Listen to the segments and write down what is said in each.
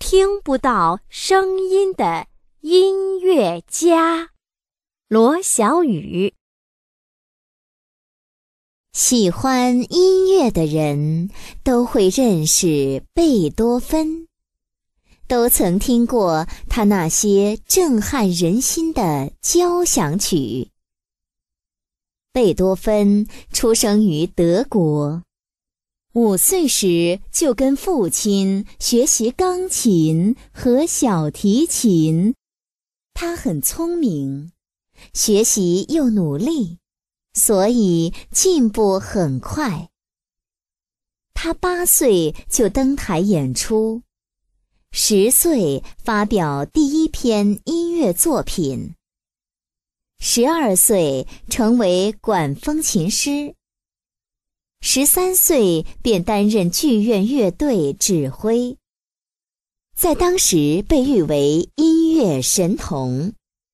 听不到声音的音乐家。罗小雨。 喜欢音乐的人都会认识贝多芬，都曾听过他那些震撼人心的交响曲。贝多芬出生于德国，5岁时就跟父亲学习钢琴和小提琴。他很聪明，学习又努力，所以进步很快。他8岁就登台演出，10岁发表第1篇音乐作品，12岁成为管风琴师，13岁便担任剧院乐队指挥，在当时被誉为音乐神童。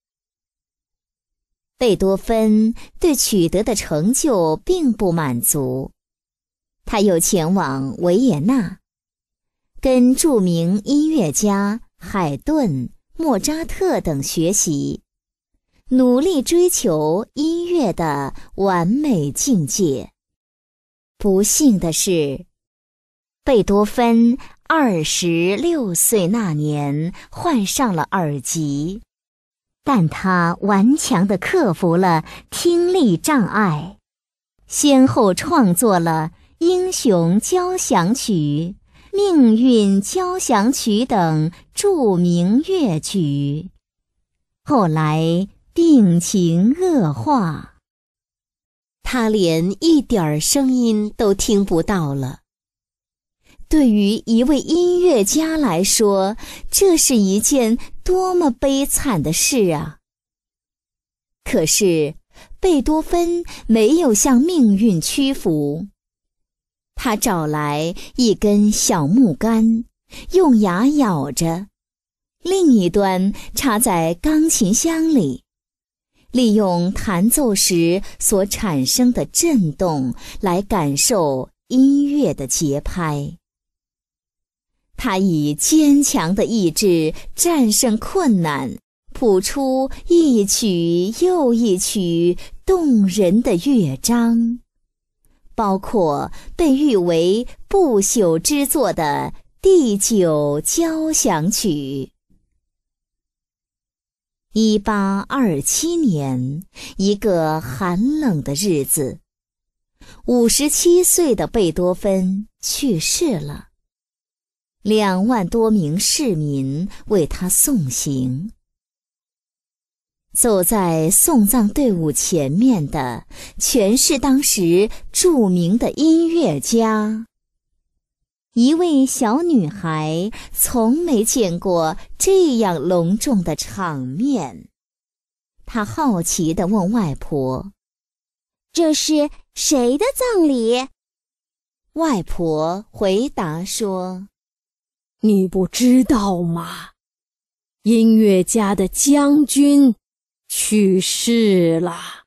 贝多芬对取得的成就并不满足，他又前往维也纳，跟著名音乐家海顿、莫扎特等学习，努力追求音乐的完美境界。不幸的是，贝多芬26岁那年患上了耳疾，但他顽强地克服了听力障碍，先后创作了《英雄交响曲》《命运交响曲》等著名乐曲。后来病情恶化，他连一点声音都听不到了。对于一位音乐家来说，这是一件多么悲惨的事啊！可是，贝多芬没有向命运屈服。他找来一根小木杆，用牙咬着，另一端插在钢琴箱里，利用弹奏时所产生的震动来感受音乐的节拍。他以坚强的意志战胜困难，谱出一曲又一曲动人的乐章，包括被誉为不朽之作的第9交响曲。1827年，一个寒冷的日子，57岁的贝多芬去世了。2万多名市民为他送行。走在送葬队伍前面的，全是当时著名的音乐家。一位小女孩从没见过这样隆重的场面，她好奇地问外婆：“ 这是谁的葬礼？” 外婆回答说：“ 你不知道吗？音乐家的将军去世了。”